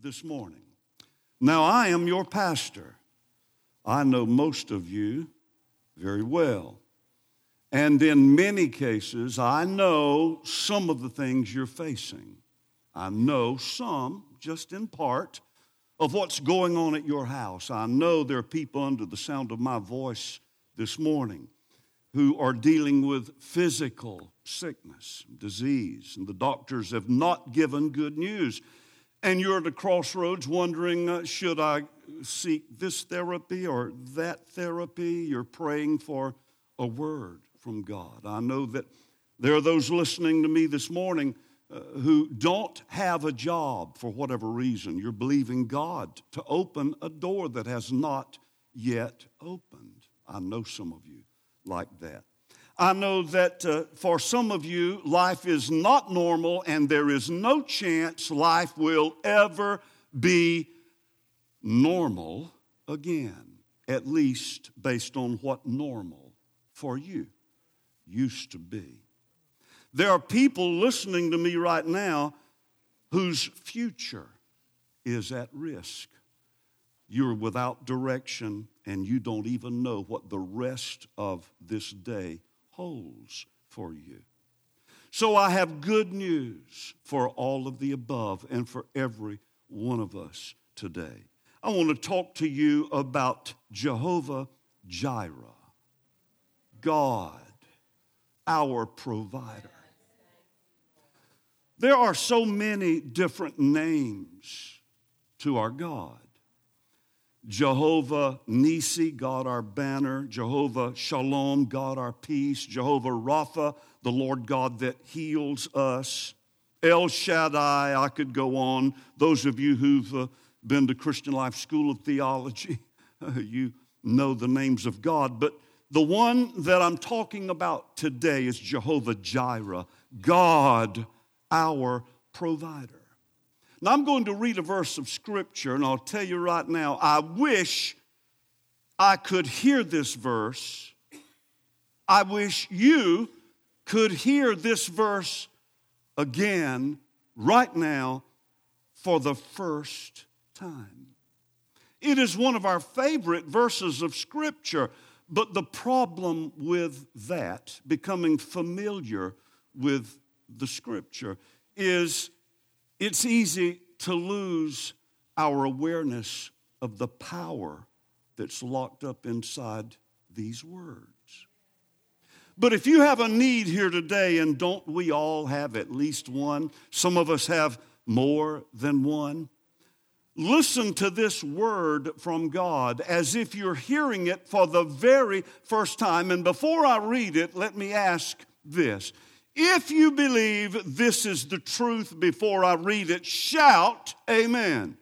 this morning. Now, I am your pastor. I know most of you very well. And in many cases, I know some of the things you're facing. I know some, just in part, of what's going on at your house. I know there are people under the sound of my voice this morning who are dealing with physical sickness, disease, and the doctors have not given good news. And you're at a crossroads wondering, should I seek this therapy or that therapy? You're praying for a word from God. I know that there are those listening to me this morning who don't have a job for whatever reason. You're believing God to open a door that has not yet opened. I know some of you like that. I know that for some of you, life is not normal and there is no chance life will ever be normal again, at least based on what normal for you used to be. There are people listening to me right now whose future is at risk. You're without direction and you don't even know what the rest of this day holds for you. So I have good news for all of the above and for every one of us today. I want to talk to you about Jehovah Jireh, God, our provider. There are so many different names to our God. Jehovah Nisi, God our banner. Jehovah Shalom, God our peace. Jehovah Rapha, the Lord God that heals us. El Shaddai, I could go on. Those of you who've been to Christian Life School of Theology, you know the names of God. But the one that I'm talking about today is Jehovah Jireh, God our provider. Now, I'm going to read a verse of Scripture, and I'll tell you right now, I wish I could hear this verse. I wish you could hear this verse again right now for the first time. It is one of our favorite verses of Scripture, but the problem with that, becoming familiar with the Scripture, is it's easy to lose our awareness of the power that's locked up inside these words. But if you have a need here today, and don't we all have at least one? Some of us have more than one. Listen to this word from God as if you're hearing it for the very first time. And before I read it, let me ask this. If you believe this is the truth before I read it, shout amen. Amen.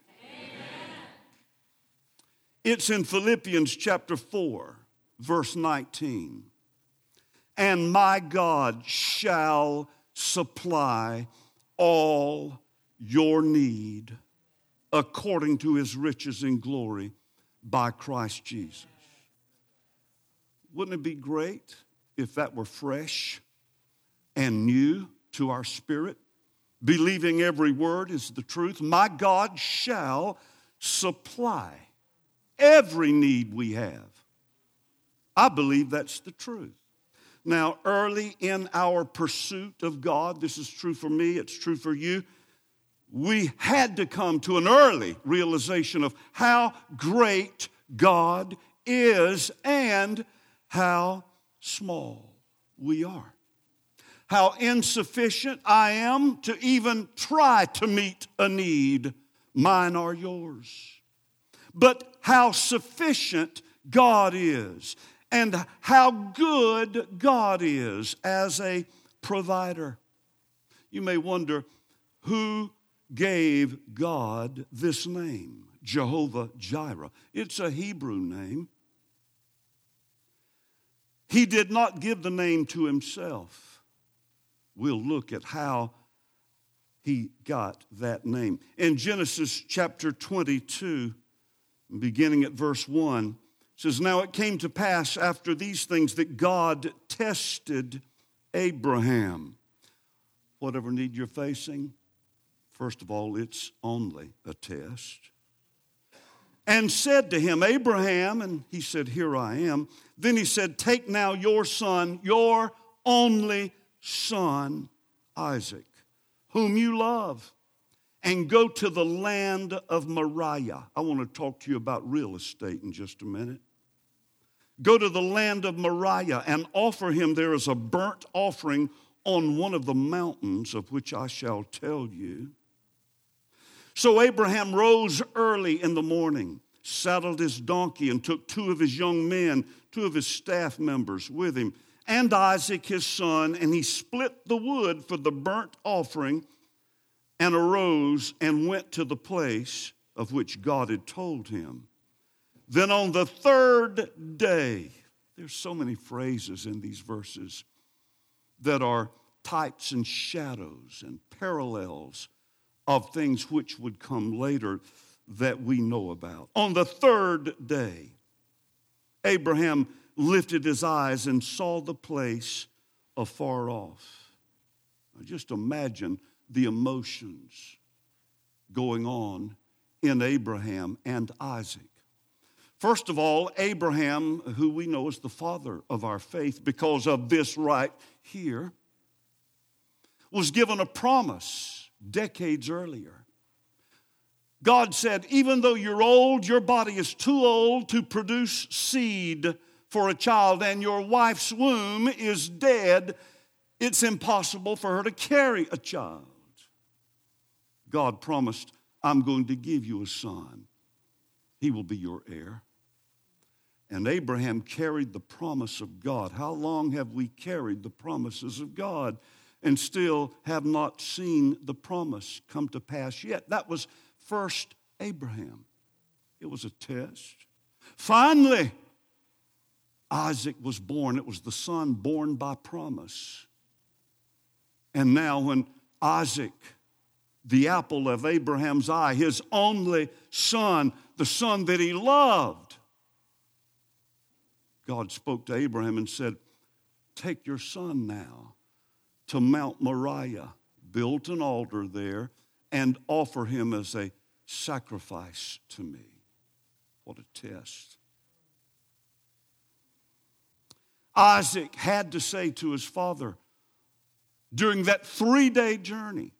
It's in Philippians chapter 4, verse 19. And my God shall supply all your need according to his riches in glory by Christ Jesus. Wouldn't it be great if that were fresh and new to our spirit, believing every word is the truth? My God shall supply every need we have. I believe that's the truth. Now, early in our pursuit of God, this is true for me, it's true for you, we had to come to an early realization of how great God is and how small we are. How insufficient I am to even try to meet a need, mine or yours. But how sufficient God is and how good God is as a provider. You may wonder, who gave God this name, Jehovah Jireh? It's a Hebrew name. He did not give the name to himself. We'll look at how he got that name. In Genesis chapter 22, beginning at verse 1, it says, Now it came to pass after these things that God tested Abraham. Whatever need you're facing, First of all, it's only a test. And said to him, Abraham, and he said, here I am. Then he said, take now your son, your only son, Isaac, whom you love, and go to the land of Moriah. I want to talk to you about real estate in just a minute. Go to the land of Moriah and offer him there as a burnt offering on one of the mountains of which I shall tell you. So Abraham rose early in the morning, saddled his donkey, and took 2 of his young men, 2 of his staff members with him, and Isaac his son, and he split the wood for the burnt offering and arose and went to the place of which God had told him. Then on the 3rd day, there's so many phrases in these verses that are types and shadows and parallels of things which would come later that we know about. On the 3rd day, Abraham lifted his eyes and saw the place afar off. Now just imagine the emotions going on in Abraham and Isaac. First of all, Abraham, who we know as the father of our faith because of this right here, was given a promise decades earlier. God said, even though you're old, your body is too old to produce seed for a child, and your wife's womb is dead, it's impossible for her to carry a child. God promised, I'm going to give you a son. He will be your heir. And Abraham carried the promise of God. How long have we carried the promises of God and still have not seen the promise come to pass yet? That was first Abraham. It was a test. Finally, Isaac was born. It was the son born by promise. And now when Isaac, the apple of Abraham's eye, his only son, the son that he loved, God spoke to Abraham and said, take your son now to Mount Moriah, build an altar there, and offer him as a sacrifice to me. What a test. Isaac had to say to his father during that 3-day journey,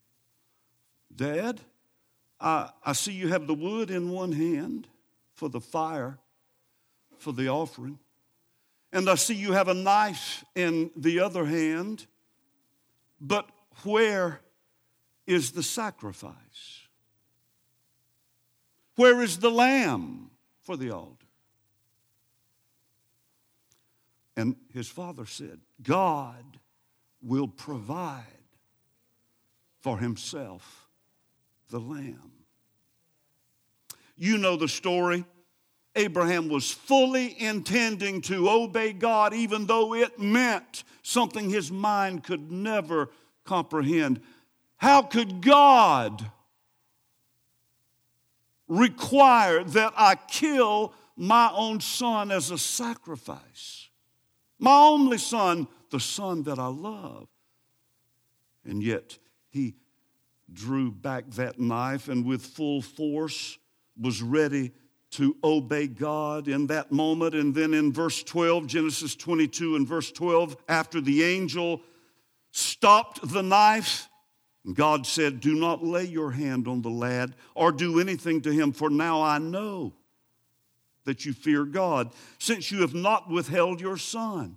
Dad, I see you have the wood in one hand for the fire, for the offering. And I see you have a knife in the other hand. But where is the sacrifice? Where is the lamb for the altar? And his father said, God will provide for himself the lamb. You know the story. Abraham was fully intending to obey God, even though it meant something his mind could never comprehend. How could God require that I kill my own son as a sacrifice? My only son, the son that I love. And yet he drew back that knife and with full force was ready to obey God in that moment. And then in verse 12, Genesis 22 and verse 12, after the angel stopped the knife, God said, do not lay your hand on the lad or do anything to him, for now I know that you fear God, since you have not withheld your son.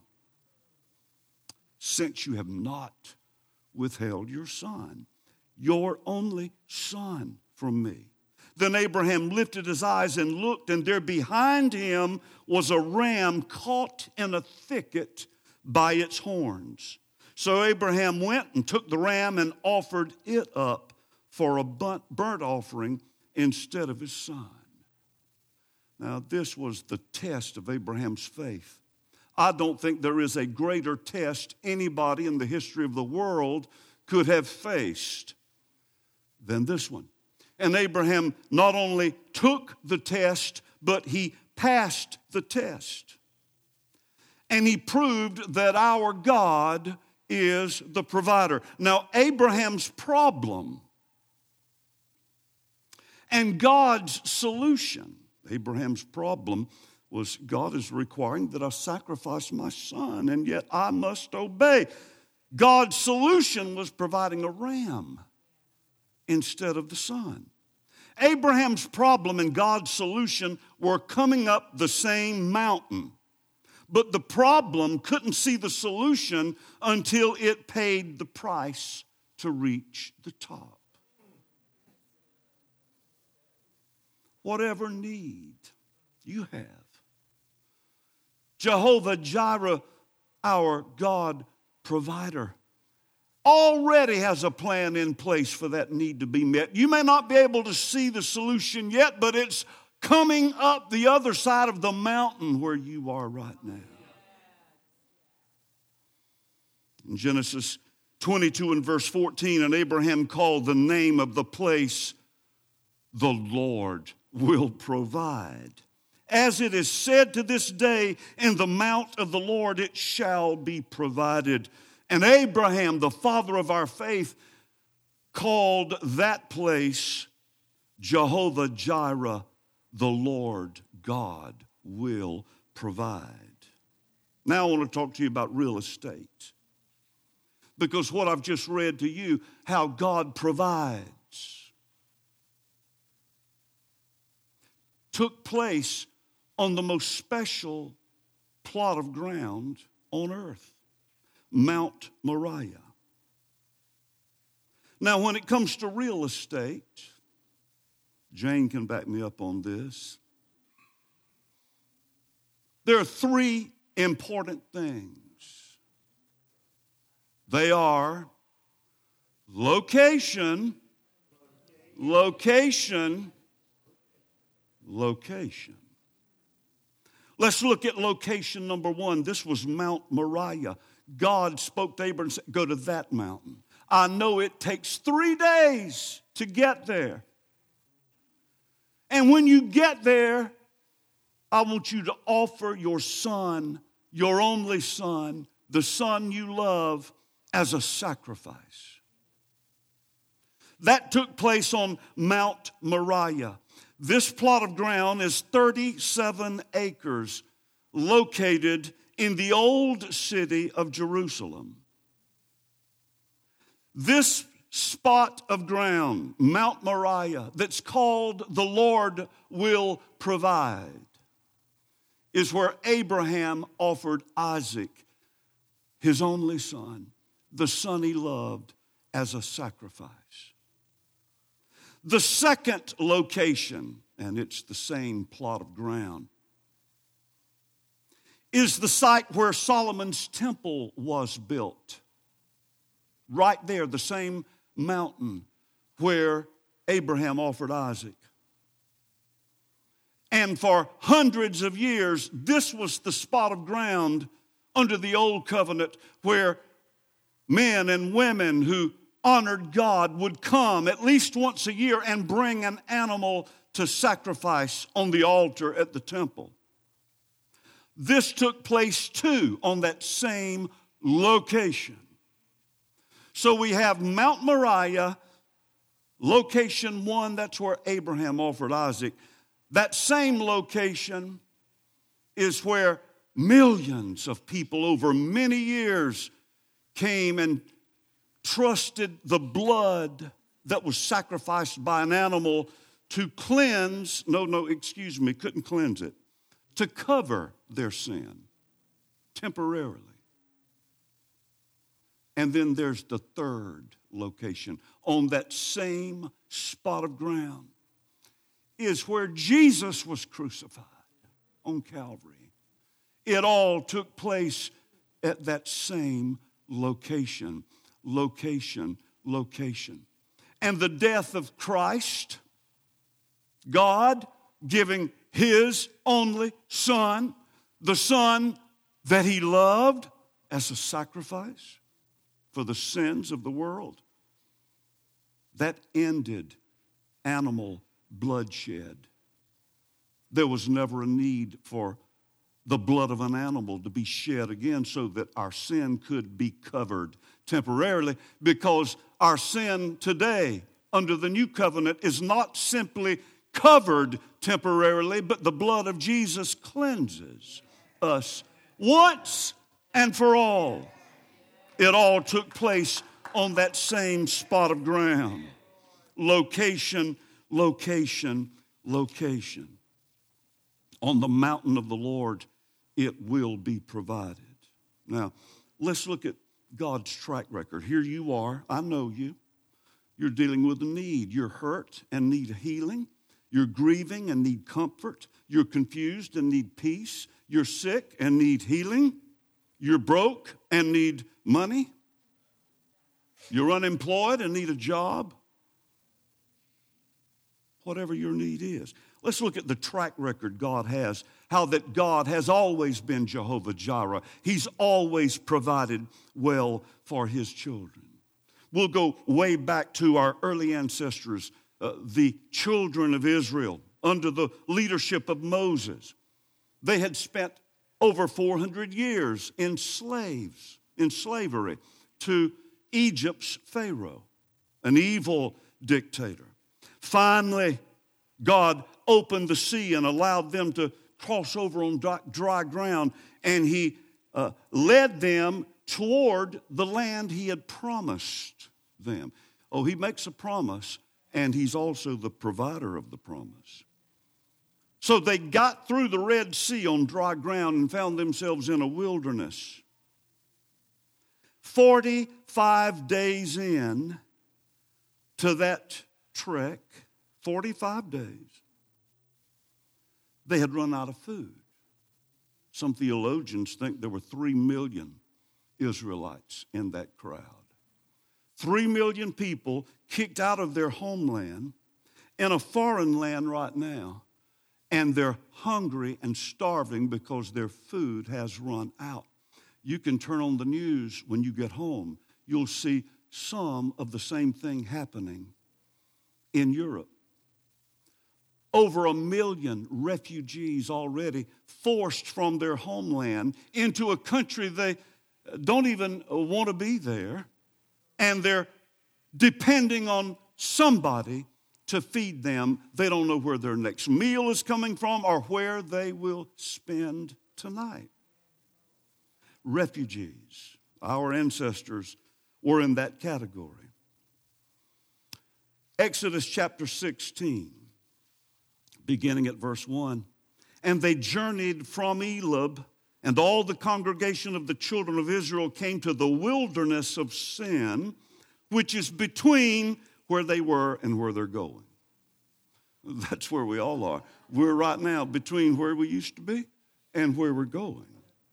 Since you have not withheld your son, your only son, from me. Then Abraham lifted his eyes and looked, and there behind him was a ram caught in a thicket by its horns. So Abraham went and took the ram and offered it up for a burnt offering instead of his son. Now, this was the test of Abraham's faith. I don't think there is a greater test anybody in the history of the world could have faced than this one. And Abraham not only took the test, but he passed the test. And he proved that our God is the provider. Now, Abraham's problem and God's solution. Abraham's problem was God is requiring that I sacrifice my son, and yet I must obey. God's solution was providing a ram instead of the son. Abraham's problem and God's solution were coming up the same mountain. But the problem couldn't see the solution until it paid the price to reach the top. Whatever need you have, Jehovah Jireh, our God provider, already has a plan in place for that need to be met. You may not be able to see the solution yet, but it's coming up the other side of the mountain where you are right now. In Genesis 22 and verse 14, and Abraham called the name of the place, the Lord will provide. As it is said to this day, in the mount of the Lord it shall be provided. And Abraham, the father of our faith, called that place Jehovah Jireh, the Lord God will provide. Now I want to talk to you about real estate. Because what I've just read to you, how God provides, took place on the most special plot of ground on earth, Mount Moriah. Now, when it comes to real estate, Jane can back me up on this. There are three important things. They are location, location, location. Let's look at location number one. This was Mount Moriah. God spoke to Abraham and said, go to that mountain. I know it takes 3 days to get there. And when you get there, I want you to offer your son, your only son, the son you love, as a sacrifice. That took place on Mount Moriah. This plot of ground is 37 acres located in the old city of Jerusalem. This spot of ground, Mount Moriah, that's called the Lord will provide, is where Abraham offered Isaac, his only son, the son he loved, as a sacrifice. The second location, and it's the same plot of ground, is the site where Solomon's temple was built. Right there, the same mountain where Abraham offered Isaac. And for hundreds of years, this was the spot of ground under the old covenant where men and women who honored God would come at least once a year and bring an animal to sacrifice on the altar at the temple. This took place too on that same location. So we have Mount Moriah, location one, that's where Abraham offered Isaac. That same location is where millions of people over many years came and trusted the blood that was sacrificed by an animal to cleanse, couldn't cleanse it, to cover their sin temporarily. And then there's the third location on that same spot of ground is where Jesus was crucified on Calvary. It all took place at that same location. And the death of Christ, God giving his only son, the son that he loved, as a sacrifice for the sins of the world, that ended animal bloodshed. There was never a need for the blood of an animal to be shed again so that our sin could be covered temporarily, because our sin today under the new covenant is not simply covered temporarily, but the blood of Jesus cleanses us once and for all. It all took place on that same spot of ground. Location, location, location. On the mountain of the Lord, it will be provided. Now, let's look at God's track record. Here you are. I know you. You're dealing with a need. You're hurt and need healing. You're grieving and need comfort. You're confused and need peace. You're sick and need healing. You're broke and need money. You're unemployed and need a job. Whatever your need is. Let's look at the track record God has, how that God has always been Jehovah Jireh. He's always provided well for his children. We'll go way back to our early ancestors, the children of Israel, under the leadership of Moses. They had spent over 400 years in slavery to Egypt's Pharaoh, an evil dictator. Finally, God opened the sea and allowed them to cross over on dry ground, and he led them toward the land he had promised them. Oh, he makes a promise, and he's also the provider of the promise. So they got through the Red Sea on dry ground and found themselves in a wilderness. 45 days in to that trek, 45 days, they had run out of food. Some theologians think there were 3 million Israelites in that crowd. 3 million people kicked out of their homeland in a foreign land right now, and they're hungry and starving because their food has run out. You can turn on the news when you get home. You'll see some of the same thing happening in Europe. Over 1 million refugees already forced from their homeland into a country they don't even want to be there, and they're depending on somebody to feed them. They don't know where their next meal is coming from or where they will spend tonight. Refugees, our ancestors were in that category. Exodus chapter 16. Beginning at verse 1. And they journeyed from Elab, and all the congregation of the children of Israel came to the wilderness of Sin, which is between where they were and where they're going. That's where we all are. We're right now between where we used to be and where we're going.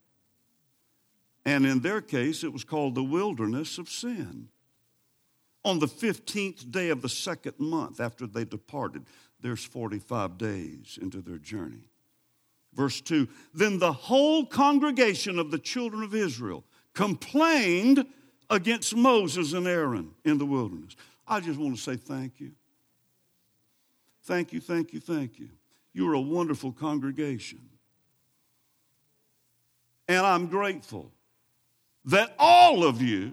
And in their case, it was called the wilderness of Sin. On the 15th day of the second month after they departed, there's 45 days into their journey. Verse 2, then the whole congregation of the children of Israel complained against Moses and Aaron in the wilderness. I just want to say thank you. Thank you, thank you, thank you. You're a wonderful congregation. And I'm grateful that all of you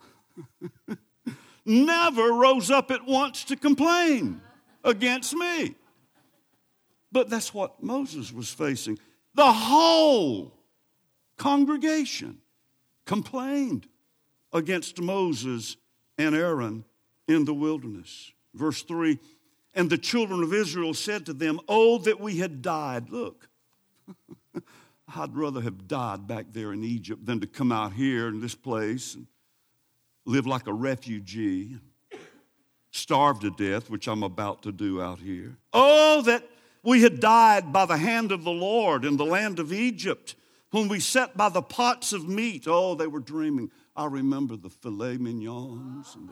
never rose up at once to complain against me. But that's what Moses was facing. The whole congregation complained against Moses and Aaron in the wilderness. Verse 3, and the children of Israel said to them, oh, that we had died. Look, I'd rather have died back there in Egypt than to come out here in this place and live like a refugee, starve to death, which I'm about to do out here. Oh, that we had died by the hand of the Lord in the land of Egypt, when we sat by the pots of meat. Oh, they were dreaming. I remember the filet mignons and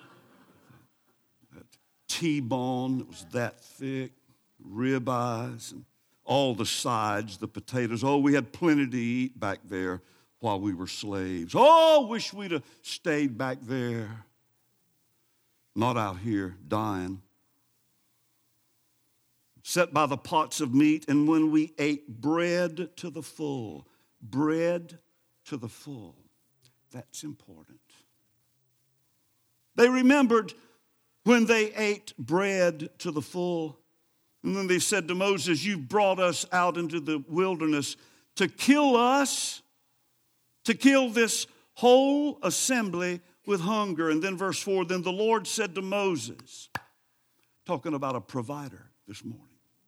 that T-bone that was that thick, ribeyes, and all the sides, the potatoes. Oh, we had plenty to eat back there while we were slaves. Oh, wish we'd have stayed back there, not out here dying. Set by the pots of meat, and when we ate bread to the full. Bread to the full. That's important. They remembered when they ate bread to the full. And then they said to Moses, you've brought us out into the wilderness to kill us, to kill this whole assembly with hunger. And then verse 4, then the Lord said to Moses, talking about a provider this morning,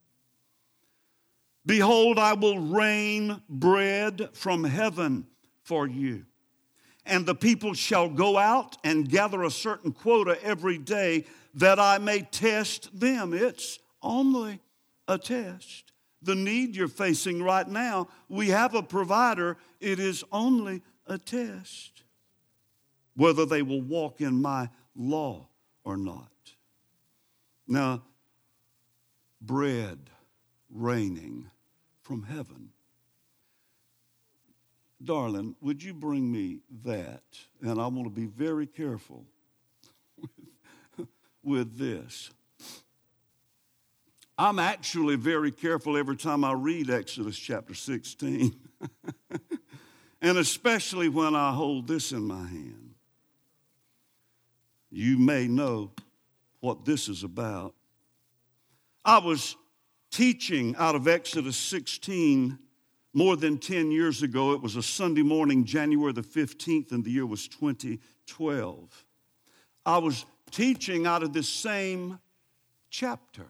behold, I will rain bread from heaven for you. And the people shall go out and gather a certain quota every day that I may test them. It's only a test. The need you're facing right now, we have a provider. It is only a test. Whether they will walk in my law or not. Now, bread raining from heaven. Darling, would you bring me that? And I want to be very careful with this. I'm actually very careful every time I read Exodus chapter 16. And especially when I hold this in my hand. You may know what this is about. I was teaching out of Exodus 16 more than 10 years ago. It was a Sunday morning, January the 15th, and the year was 2012. I was teaching out of this same chapter.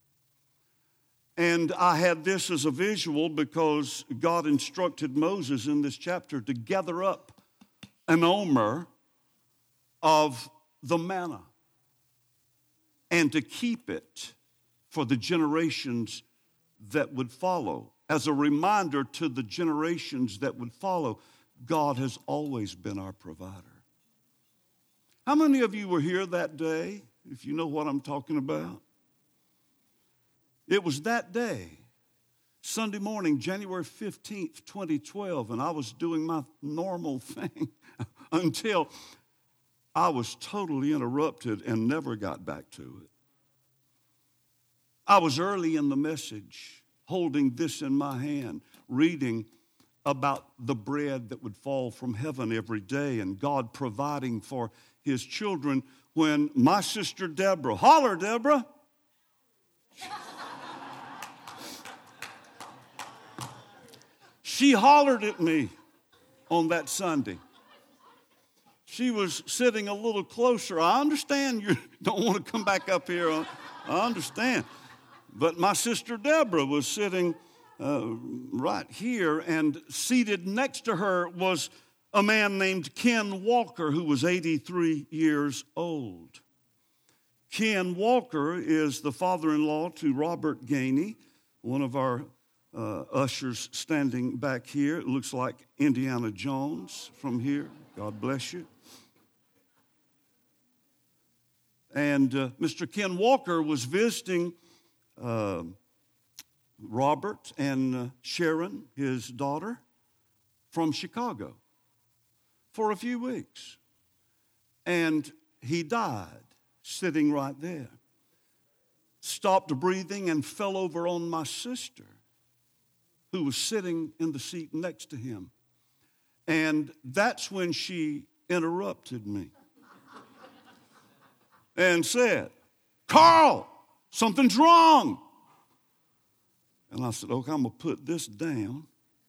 And I had this as a visual because God instructed Moses in this chapter to gather up an omer of the manna and to keep it for the generations that would follow. As a reminder to the generations that would follow, God has always been our provider. How many of you were here that day, if you know what I'm talking about? It was that day, Sunday morning, January 15th, 2012, and I was doing my normal thing until I was totally interrupted and never got back to it. I was early in the message, holding this in my hand, reading about the bread that would fall from heaven every day and God providing for his children when my sister Deborah, holler Deborah. She hollered at me on that Sunday. She was sitting a little closer. I understand you don't want to come back up here. I understand. But my sister Deborah was sitting right here, and seated next to her was a man named Ken Walker, who was 83 years old. Ken Walker is the father-in-law to Robert Gainey, one of our ushers standing back here. It looks like Indiana Jones from here. God bless you. And Mr. Ken Walker was visiting Robert and Sharon, his daughter, from Chicago for a few weeks. And he died sitting right there. Stopped breathing and fell over on my sister, who was sitting in the seat next to him. And that's when she interrupted me and said, Carl, something's wrong. And I said, okay, I'm going to put this down.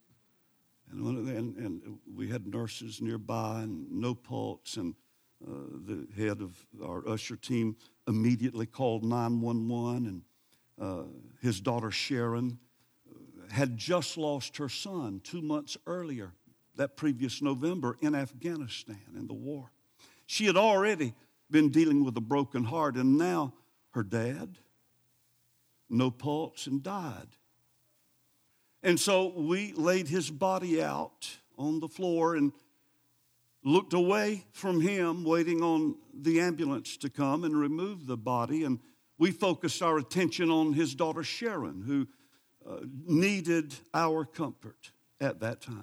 And we had nurses nearby and no pulse. And the head of our usher team immediately called 911. And his daughter Sharon had just lost her son 2 months earlier, that previous November, in Afghanistan in the war. She had already been dealing with a broken heart, and now her dad, no pulse, and died. And so we laid his body out on the floor and looked away from him, waiting on the ambulance to come and remove the body. And we focused our attention on his daughter Sharon, who needed our comfort at that time.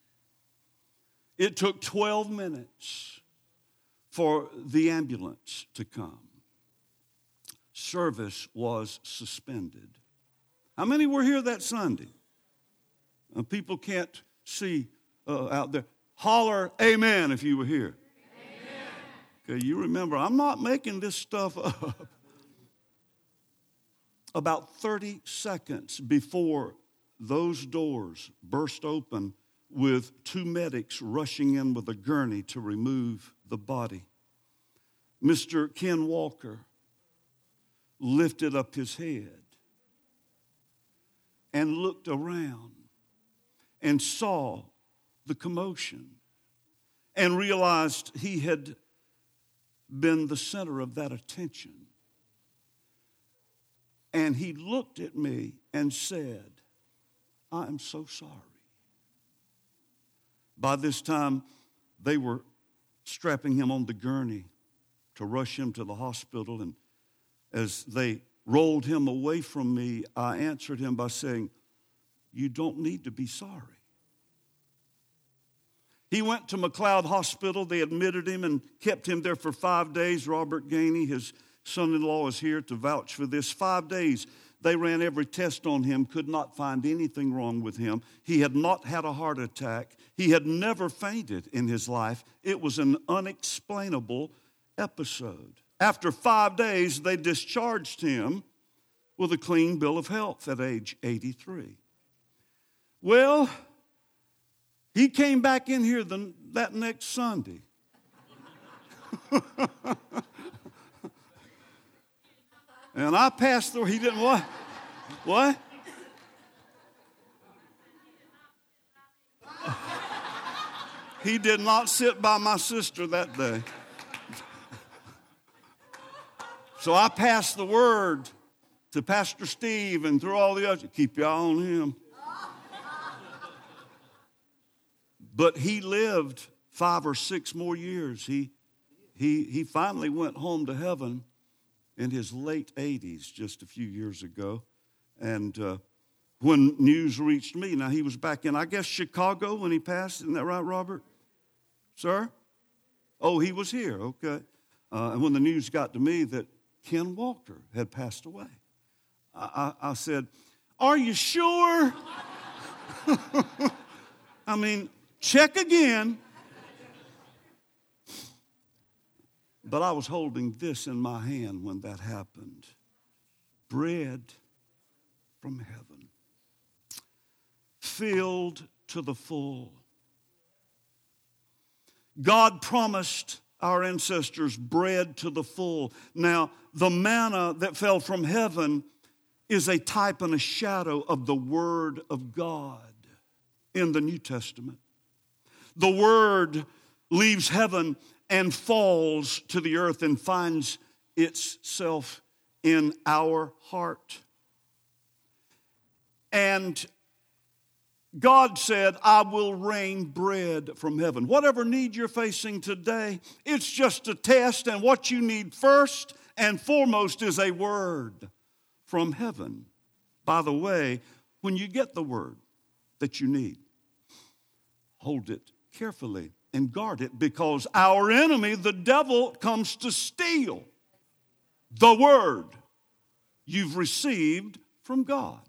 It took 12 minutes for the ambulance to come. Service was suspended. How many were here that Sunday? People can't see out there. Holler amen if you were here. Okay, you remember, I'm not making this stuff up. About 30 seconds before those doors burst open with two medics rushing in with a gurney to remove the body, Mr. Ken Walker lifted up his head and looked around and saw the commotion and realized he had been the center of that attention. And he looked at me and said, I am so sorry. By this time, they were strapping him on the gurney to rush him to the hospital. And as they rolled him away from me, I answered him by saying, you don't need to be sorry. He went to McLeod Hospital. They admitted him and kept him there for 5 days. Robert Gainey, his son-in-law, is here to vouch for this. 5 days. They ran every test on him, could not find anything wrong with him. He had not had a heart attack. He had never fainted in his life. It was an unexplainable episode. After 5 days, they discharged him with a clean bill of health at age 83. Well, he came back in here that next Sunday. And I passed through. He didn't what? What? He did not sit by my sister that day. So I passed the word to Pastor Steve and through all the others. Keep your eye on him. But he lived 5 or 6 more years. He finally went home to heaven in his late 80s just a few years ago. And when news reached me, now he was back in, I guess, Chicago when he passed. Isn't that right, Robert? Sir? Oh, he was here, okay. And when the news got to me that Ken Walker had passed away, I said, are you sure? I mean, check again. But I was holding this in my hand when that happened. Bread from heaven, filled to the full. God promised our ancestors bread to the full. Now, the manna that fell from heaven is a type and a shadow of the Word of God in the New Testament. The Word leaves heaven and falls to the earth and finds itself in our heart. And God said, I will rain bread from heaven. Whatever need you're facing today, it's just a test, and what you need first and foremost is a word from heaven. By the way, when you get the word that you need, hold it carefully and guard it, because our enemy, the devil, comes to steal the word you've received from God.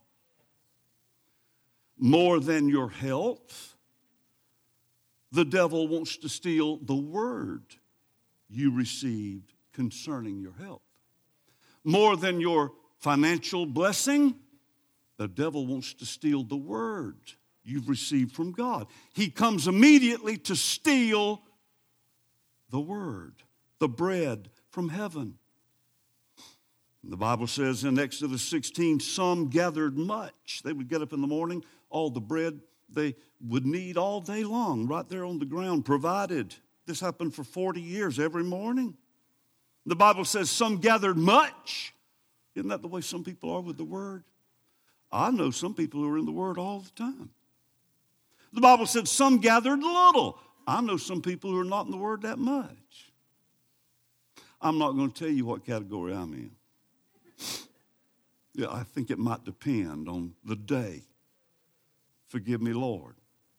More than your health, the devil wants to steal the word you received concerning your health. More than your financial blessing, the devil wants to steal the word you've received from God. He comes immediately to steal the word, the bread from heaven. The Bible says in Exodus 16, some gathered much. They would get up in the morning, all the bread they would need all day long, right there on the ground, provided. This happened for 40 years, every morning. The Bible says some gathered much. Isn't that the way some people are with the word? I know some people who are in the word all the time. The Bible said some gathered little. I know some people who are not in the word that much. I'm not going to tell you what category I'm in. Yeah, I think it might depend on the day. Forgive me, Lord.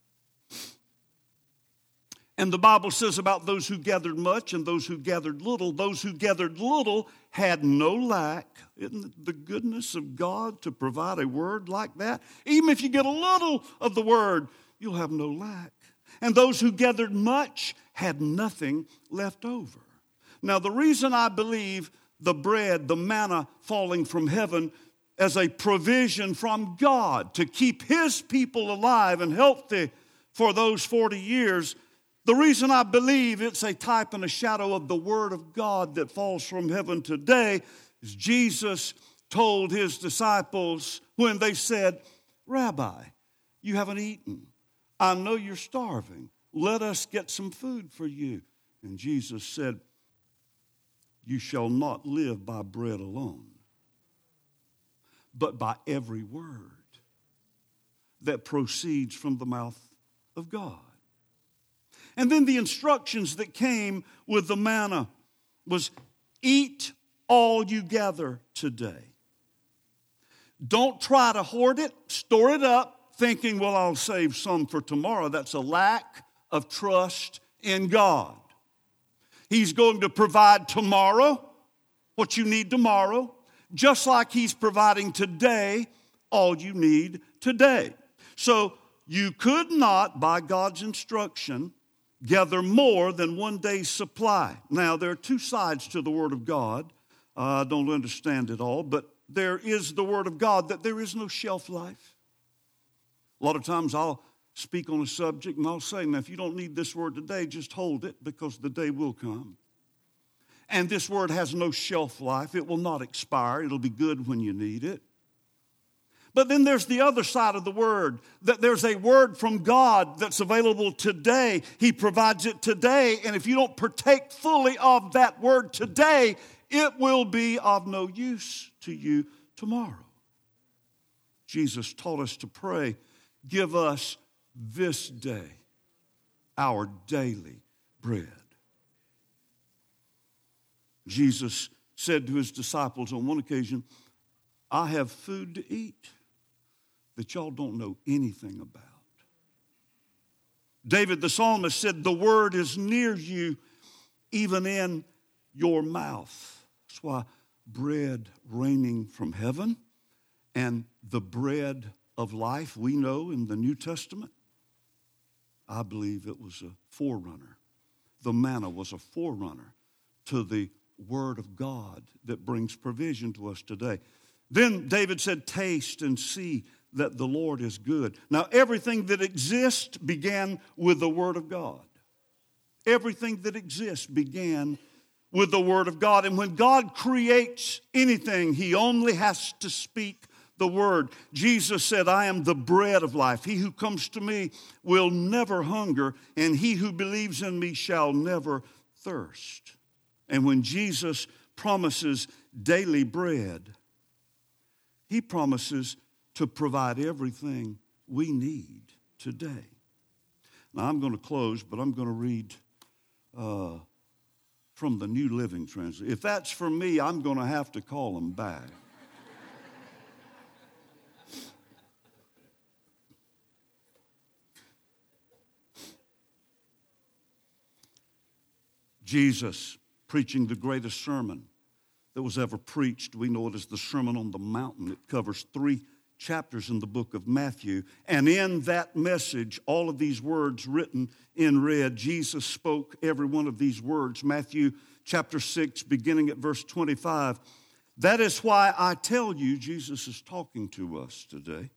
And the Bible says about those who gathered much and those who gathered little, those who gathered little had no lack. Isn't it the goodness of God to provide a word like that? Even if you get a little of the word, you'll have no lack. And those who gathered much had nothing left over. Now, the reason I believe the bread, the manna falling from heaven, as a provision from God to keep His people alive and healthy for those 40 years, the reason I believe it's a type and a shadow of the Word of God that falls from heaven today is Jesus told His disciples when they said, Rabbi, you haven't eaten. I know you're starving. Let us get some food for you. And Jesus said, you shall not live by bread alone, but by every word that proceeds from the mouth of God. And then the instructions that came with the manna was, eat all you gather today. Don't try to hoard it, store it up, thinking, well, I'll save some for tomorrow. That's a lack of trust in God. He's going to provide tomorrow what you need tomorrow, just like He's providing today all you need today. So you could not, by God's instruction, gather more than one day's supply. Now, there are two sides to the Word of God. I don't understand it all, but there is the Word of God that there is no shelf life. A lot of times I'll speak on a subject and I'll say, now, if you don't need this word today, just hold it because the day will come. And this word has no shelf life. It will not expire. It'll be good when you need it. But then there's the other side of the word, that there's a word from God that's available today. He provides it today, and if you don't partake fully of that word today, it will be of no use to you tomorrow. Jesus taught us to pray, give us this day our daily bread. Jesus said to His disciples on one occasion, I have food to eat that y'all don't know anything about. David the psalmist said, the word is near you, even in your mouth. That's why bread raining from heaven and the bread of life we know in the New Testament, I believe it was a forerunner. The manna was a forerunner to the Word of God that brings provision to us today. Then David said, taste and see that the Lord is good. Now, everything that exists began with the Word of God. Everything that exists began with the Word of God. And when God creates anything, He only has to speak the word. Jesus said, I am the bread of life. He who comes to me will never hunger, and he who believes in me shall never thirst. And when Jesus promises daily bread, He promises to provide everything we need today. Now, I'm going to close, but I'm going to read from the New Living Translation. If that's for me, I'm going to have to call them back. Jesus preaching the greatest sermon that was ever preached. We know it as the Sermon on the Mountain. It covers 3 chapters in the book of Matthew. And in that message, all of these words written in red, Jesus spoke every one of these words. Matthew chapter 6, beginning at verse 25. That is why I tell you, Jesus is talking to us today.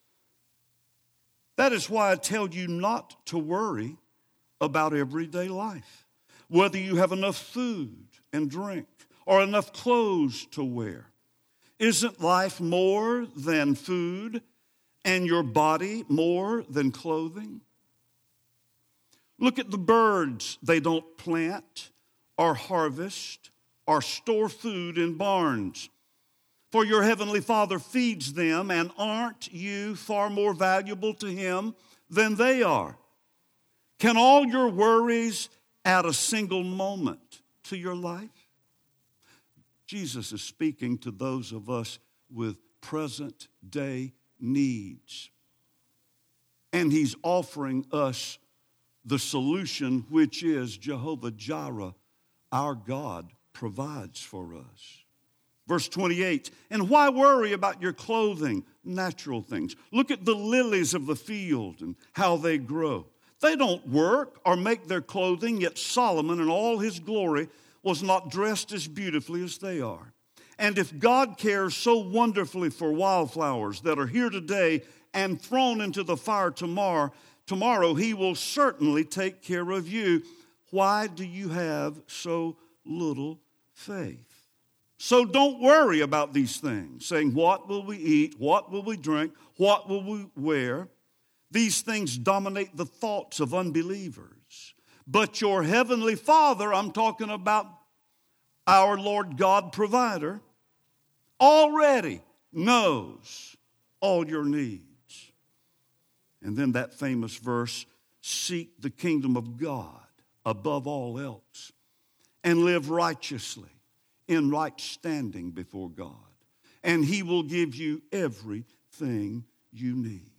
That is why I tell you not to worry about everyday life, whether you have enough food and drink or enough clothes to wear. Isn't life more than food and your body more than clothing? Look at the birds. They don't plant or harvest or store food in barns, for your heavenly Father feeds them, and aren't you far more valuable to Him than they are? Can all your worries add a single moment to your life? Jesus is speaking to those of us with present day needs. And He's offering us the solution, which is Jehovah Jireh, our God provides for us. Verse 28, and why worry about your clothing, natural things? Look at the lilies of the field and how they grow. They don't work or make their clothing, yet Solomon in all his glory was not dressed as beautifully as they are. And if God cares so wonderfully for wildflowers that are here today and thrown into the fire tomorrow, He will certainly take care of you. Why do you have so little faith? So don't worry about these things, saying, what will we eat? What will we drink? What will we wear? These things dominate the thoughts of unbelievers. But your heavenly Father, I'm talking about our Lord God provider, already knows all your needs. And then that famous verse, seek the kingdom of God above all else and live righteously in right standing before God. And He will give you everything you need.